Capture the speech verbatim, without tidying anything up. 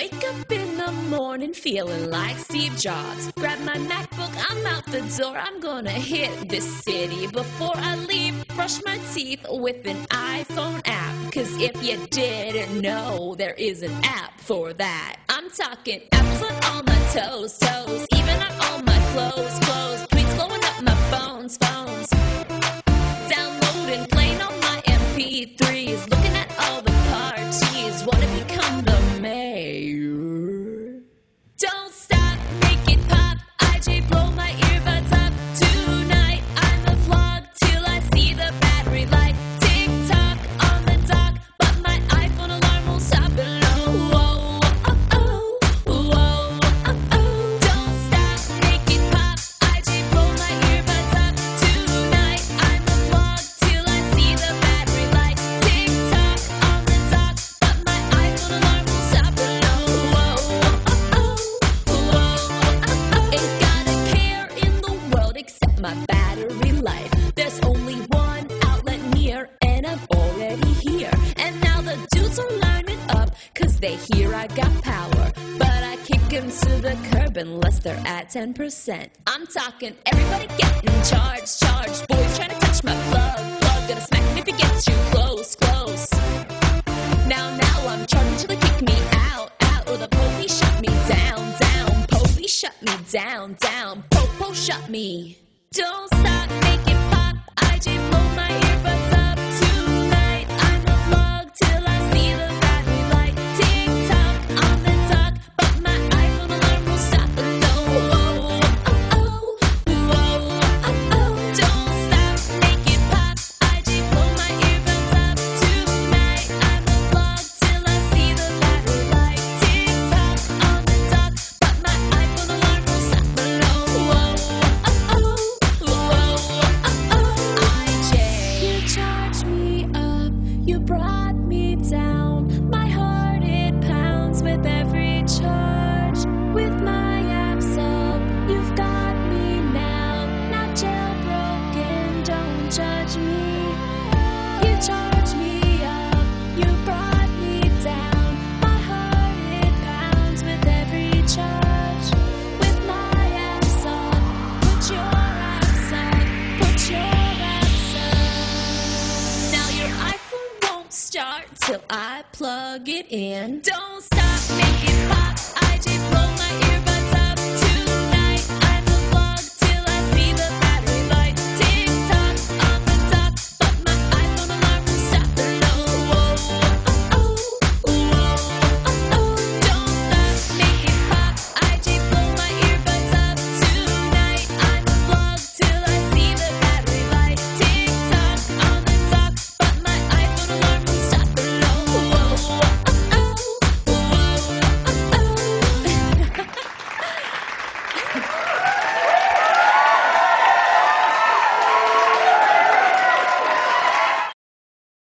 Wake up in the morning feeling like Steve Jobs. Grab my MacBook, I'm out the door. I'm gonna hit this city. Before I leave, brush my teeth with an iPhone app. Cause if you didn't know, there is an app for that. I'm talking apps on all my toes, toes. Even on all my clothes, clothes. Tweets blowing up my phones, phones. Downloading, playing all my M P threes. Looking at all the parties. Wanna become the mayor. Don't stop, make it pop. I J blow my earbuds up. Tonight I'ma vlog till I see the battery light. TikTok on the dock, but my iPhone alarm won't stop it. Whoa, whoa, oh, oh, whoa, oh, oh. Don't stop, make it pop. I J blow my earbuds up. Tonight I'ma vlog till I see the battery light. TikTok on the dock, but my iPhone alarm won't stop it. Whoa, oh, oh, whoa, oh, oh. Ain't got a care in the world except my battery life. There's only one outlet near, and I'm already here. And now the dudes are lining up, cause they hear I got power. But I kick them to the curb unless they're at ten percent. I'm talking everybody getting charged, charged. Boys trying to touch my plug, plug. Gonna smack him if he gets too close, close. Now, now I'm charging till they kick me out, out. Or the police shut me down, down. Police shut me down, down. Popo shut me. Don't stop, make it pop. I J blow my earbuds up. Tonight I'ma vlog till I see the battery light. TikTok on the dock, but my iPhone alarm won't stop it. No, whoa, oh, oh, whoa, oh, oh. Don't stop, make it pop. I J blow my earbuds up. Tonight I'ma vlog till I see the battery light. TikTok on the dock, but my iPhone alarm won't stop it. No, whoa, oh, oh, whoa, oh, oh. I J, you charge me up, you brought me down. My heart it pounds with every charge. With my apps up, you've got me now. Not jailbroken, don't judge me. You charge me up, you brought me down. My heart it pounds with every charge. With my apps up, put your apps up, put your apps up. Now your iPhone won't start till I plug it in. Don't